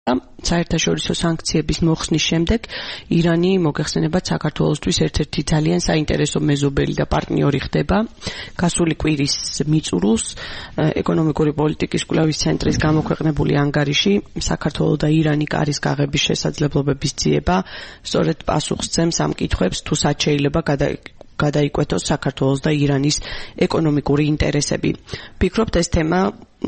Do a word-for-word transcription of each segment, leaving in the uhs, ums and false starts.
საერთაშორისო სანქციების მოხსნის შემდეგ ირანი მოგეხსენებათ საქართველოსთვის ერთ-ერთი ძალიან საინტერესო მეზობელი და პარტნიორი ხდება. გასული კვირის მიწურულს ეკონომიკური პოლიტიკის კვლევის ცენტრის გამოქვეყნებული ანგარიში საქართველოს და ირანი კარის გაღების შესაძლებლობების ძიება სწორედ პასუხს ძემს ამ კითხვებს, თუ სად შეიძლება გადაიკვეთოს საქართველოს და ირანის ეკონომიკური ინტერესები. Ფიქრობთ, ეს თემა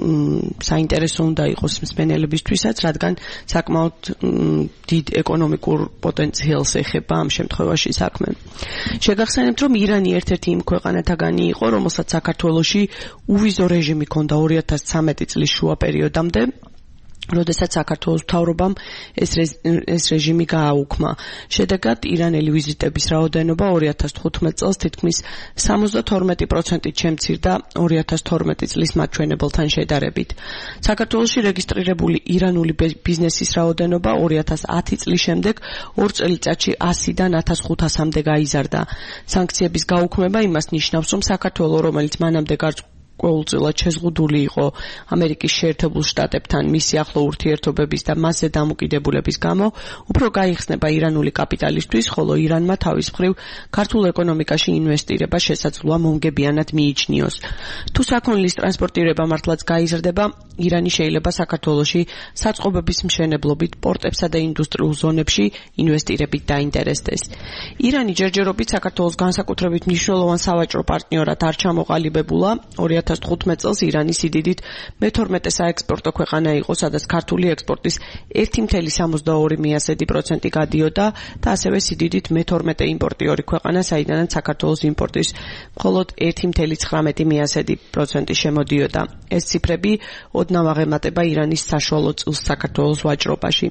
საინტერესო უნდა იყოს მსმენელებისთვისაც, რადგან საკმაოდ დიდ ეკონომიკურ პოტენციალს ეხება ამ შემთხვევაში საქმე. შეგახსენებთ, რომ ირანი ერთ-ერთი იმ ქვეყანათაგანი იყო, რომელსაც საქართველოში უვიზო რეჟიმი ჰქონდა ორი ათას ცამეტი წლის შუა პერიოდამდე, როდესაც საქართველოს მთავრობამ ეს ეს რეჟიმი გააუქმა. შედეგად ირანელი ვიზიტების რაოდენობა ორი ათას თხუთმეტ წელს თითქმის სამოცდათორმეტი პროცენტით შემცირდა ორი ათას თორმეტი წლის მაჩვენებელთან შედარებით. საქართველოში რეგისტრირებული ირანული ბიზნესის რაოდენობა ორი ათას ათი წლის შემდეგ ორ წელიწადში ასიდან ათას ხუთასამდე გაიზარდა. სანქციების გაუქმება იმას ნიშნავს, რომ საქართველო, რომელიც მანამდე ყოველწილად შეზღუდული იყო ამერიკის შეერთებულ შტატებთან მისი ახლო ურთიერთობების და მასზე დამოკიდებულების გამო, უფრო გაიხსნება ირანული კაპიტალისთვის, ხოლო ირანმა თავის მხრივ ქართულ ეკონომიკაში ინვესტირება შესაძლოა მომგებიანად მიიჩნიოს. თუ საქონლის ტრანსპორტირება მართლაც გაიზრდება, ირანი შეიძლება საქართველოში საწყობების მშენებლობით, პორტებსა და ინდუსტრიულ ზონებში ინვესტირებით დაინტერესდეს. ირანი ჯერჯერობით საქართველოს განსაკუთრებით მნიშვნელოვან სავაჭრო პარტნიორად არ ჩამოყალიბებულა. ორი ათას თხუთმეტ წელს ირანი სიდიდით მეთორმეტე საექსპორტო ქვეყანა იყო, სადაც ქართული ექსპორტის ერთი წელი სამოცდაორი პროცენტი გადიოდა და ასევე სიდიდით მეთორმეტე იმპორტიორი ქვეყანა, საიდანაც საქართველოს იმპორტის მხოლოდ ერთი წელი ცხრამეტი პროცენტი შემოდიოდა. ეს ციფრები ოდნავ აღემატება ირანის საშუალო წილს საქართველოს ვაჭრობაში.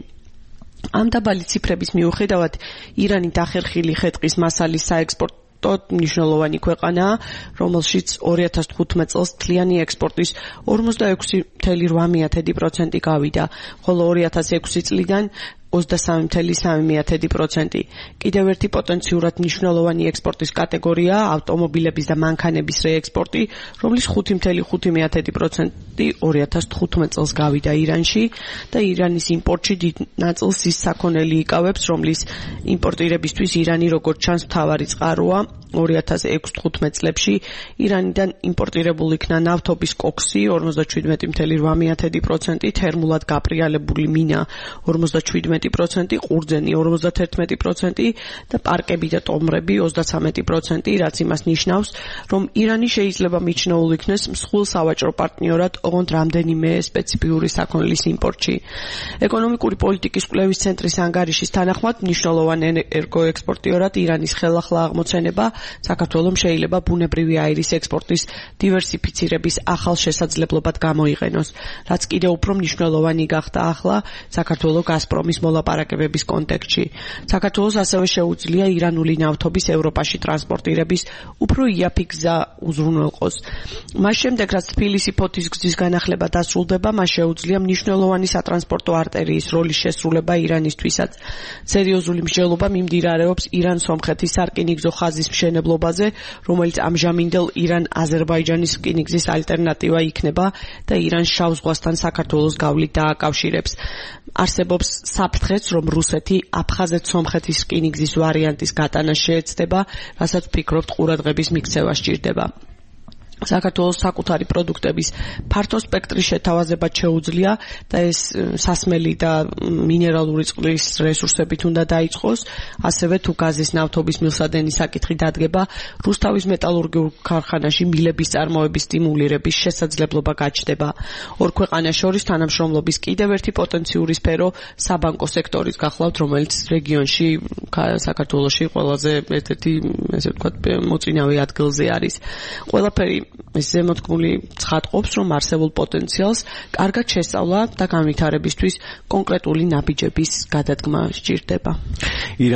ამ დაბალი ციფრების მიუხედავად, ირანი დახერხილი ხე-ტყის მასალის საექსპორტო მნიშვნელოვანი ქვეყანაა, რომელშიც ორი ათას თხუთმეტ წელს მთლიანი ექსპორტის ორმოცდაექვსი წამყვანი პროცენტი გავიდა, ხოლო ორი ათას ექვსი წლიდან ოცდასამი წამყვანი პროცენტი. კიდევ ერთი პოტენციურად მნიშვნელოვანი ექსპორტის კატეგორიაა ავტომობილების და მანქანების რეექსპორტი, რომლის ხუთი ხუთი პროცენტი ორი ათას თხუთმეტ წელს გავიდა ირანში და ირანის იმპორტში დიდ ნაწილს ის საქონელი იკავებს, რომლის იმპორტირებისთვის ირანი როგორც ჩანს მთავარი წყაროა. ორი ათას ექვსი თხუთმეტ წლებში ირანიდან იმპორტირებული იქნა ნავთობის კოქსი ორმოცდაშვიდმეტი წამყვანი პროცენტი, თერმულად გაპრიალებული მინა ორმოცდაშვიდმეტი პროცენტი, ყურძენი ორმოცდაათერთმეტი პროცენტი და პარკები და ტომრები ოცდათვრამეტი პროცენტი, რაც იმას ნიშნავს, რომ ირანი შეიძლება მიჩნეულ იქნეს მსხვილ სავაჭრო პარტნიორად ოღონდ რამდენიმე სპეციფიური საქონლის იმპორტში. ეკონომიკური პოლიტიკის კვლევის ცენტრის ანგარიშის თანახმად, მნიშვნელოვანი ენერგოექსპორტიორად ირანის ხელახლა აღმოცენება საქართველოს შეიძლება ბუნებრივი აირის ექსპორტის დივერსიფიცირების ახალ შესაძლებლობად გამოიყენოს, რაც კიდევ უფრო მნიშვნელოვანი გახდა ახლა საქართველოს გაზპრომის მოლაპარაკებების კონტექსტში. საქართველოს ასევე შეუძლია ირანული ნავთობის ევროპაში ტრანსპორტირების უფრო იაფი გზა უზრუნველყოს. მას შემდეგ, რაც თბილისი ფოთის გზის განახლება დასრულდება, მას შეუძლია მნიშვნელოვანი სატრანსპორტო არტერიის როლის შესრულება ირანისთვისაც. სერიოზული მსჯელობა მიმდინარეობს ირან-სომხეთის სარკინიგზო ხაზის მშენებლობაზე, რომელიც ამჟამინდელ ირან-აზერბაიჯანის რკინიგზის ალტერნატივა იქნება და ირანს შავ ზღვასთან საქართველოს გავლით დააკავშირებს. არსებობს საფრთხეც, რომ რუსეთი აფხაზეთ-სომხეთის რკინიგზის ვარიანტის გატანა შეეცდება, რასაც ფიქრობთ ყურადღების მიქცევა სჭირდება. საქართველოს საკუთარი პროდუქტების ფართო სპექტრის შეთავაზება შეუძლია და ეს სასმელი და მინერალური წყლის რესურსებით უნდა დაიწყოს, ასევე თუ გაზის ნავთობის მილსადენის საკითხი დადგება, რუსთავის მეტალურგიულ ქარხანაში მილების წარმოების სტიმულირების შესაძლებლობა გაჩნდება. ორ ქვეყანას შორის თანამშრომლობის კიდევ ერთი პოტენციური სფერო საბანკო სექტორის გახლავთ, რომელიც რეგიონში საქართველოში ყველაზე ერთ-ერთი ესე ვთქვათ მოწინავე ადგილზე არის. ყველაფერი ეს ზემოთქმული ცხადყოფს, რომ არსებულ პოტენციალს კარგად შესწავლა და განვითარებისთვის კონკრეტული ნაბიჯების გადადგმა სჭირდება.